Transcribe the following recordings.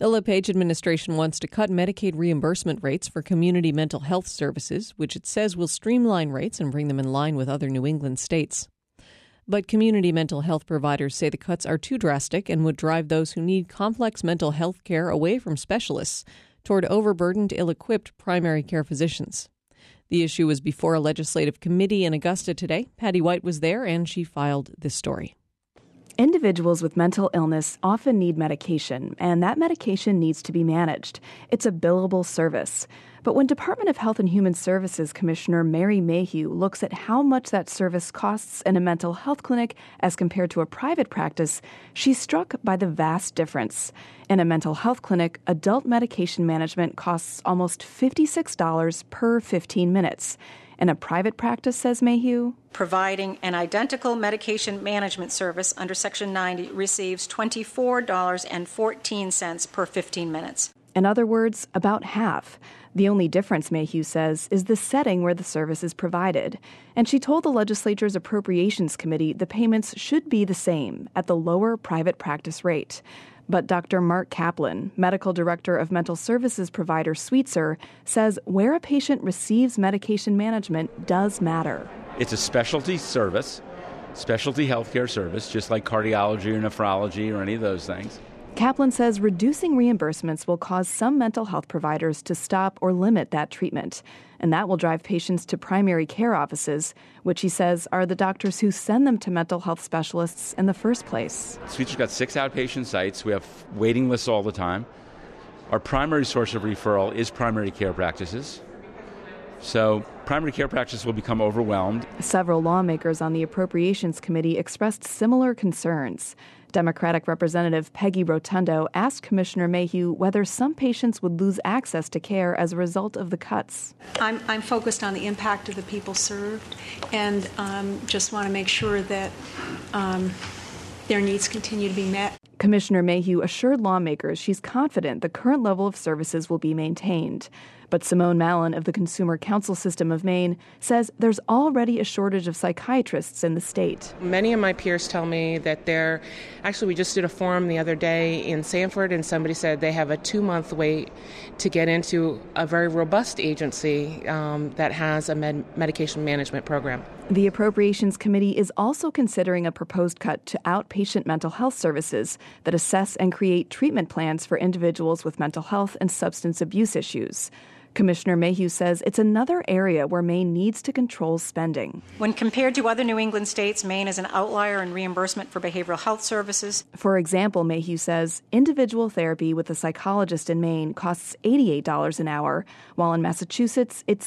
The LePage administration wants to cut Medicaid reimbursement rates for community mental health services, which it says will streamline rates and bring them in line with other New England states. But community mental health providers say the cuts are too drastic and would drive those who need complex mental health care away from specialists toward overburdened, ill-equipped primary care physicians. The issue was before a legislative committee in Augusta today. Patty White was there, and she filed this story. Individuals with mental illness often need medication, and that medication needs to be managed. It's a billable service. But when Department of Health and Human Services Commissioner Mary Mayhew looks at how much that service costs in a mental health clinic as compared to a private practice, she's struck by the vast difference. In a mental health clinic, adult medication management costs almost $56 per 15 minutes. In a private practice, says Mayhew, providing an identical medication management service under Section 90 receives $24.14 per 15 minutes. In other words, about half. The only difference, Mayhew says, is the setting where the service is provided. And she told the legislature's Appropriations Committee the payments should be the same at the lower private practice rate. But Dr. Mark Kaplan, medical director of mental services provider Sweetser, says where a patient receives medication management does matter. It's a specialty service, specialty healthcare service, just like cardiology or nephrology or any of those things. Kaplan says reducing reimbursements will cause some mental health providers to stop or limit that treatment, and that will drive patients to primary care offices, which he says are the doctors who send them to mental health specialists in the first place. Sweetser's got 6 outpatient sites. We have waiting lists all the time. Our primary source of referral is primary care practices. So primary care practices will become overwhelmed. Several lawmakers on the Appropriations Committee expressed similar concerns. Democratic Representative Peggy Rotundo asked Commissioner Mayhew whether some patients would lose access to care as a result of the cuts. I'm focused on the impact of the people served and just want to make sure that their needs continue to be met. Commissioner Mayhew assured lawmakers she's confident the current level of services will be maintained. But Simone Mallon of the Consumer Counsel System of Maine says there's already a shortage of psychiatrists in the state. Many of my peers tell me that we just did a forum the other day in Sanford, and somebody said they have a 2-month wait to get into a very robust agency that has a medication management program. The Appropriations Committee is also considering a proposed cut to outpatient mental health services that assess and create treatment plans for individuals with mental health and substance abuse issues. Commissioner Mayhew says it's another area where Maine needs to control spending. When compared to other New England states, Maine is an outlier in reimbursement for behavioral health services. For example, Mayhew says individual therapy with a psychologist in Maine costs $88 an hour, while in Massachusetts it's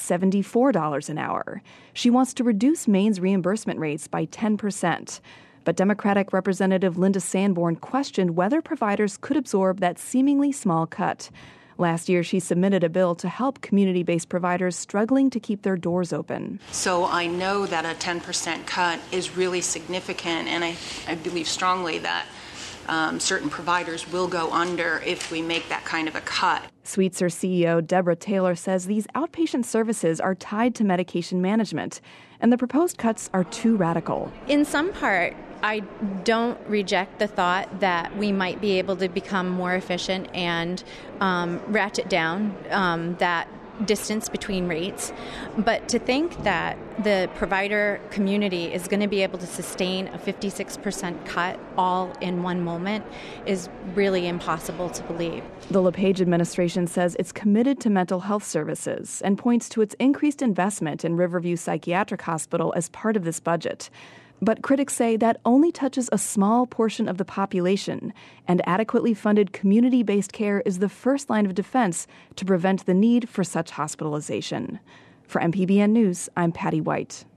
$74 an hour. She wants to reduce Maine's reimbursement rates by 10%. But Democratic Representative Linda Sanborn questioned whether providers could absorb that seemingly small cut. Last year, she submitted a bill to help community-based providers struggling to keep their doors open. So I know that a 10% cut is really significant, and I believe strongly that certain providers will go under if we make that kind of a cut. Sweetser CEO Deborah Taylor says these outpatient services are tied to medication management, and the proposed cuts are too radical. In some part, I don't reject the thought that we might be able to become more efficient and ratchet down that distance between rates. But to think that the provider community is going to be able to sustain a 56% cut all in one moment is really impossible to believe. The LePage administration says it's committed to mental health services and points to its increased investment in Riverview Psychiatric Hospital as part of this budget. But critics say that only touches a small portion of the population, and adequately funded community-based care is the first line of defense to prevent the need for such hospitalization. For MPBN News, I'm Patty White.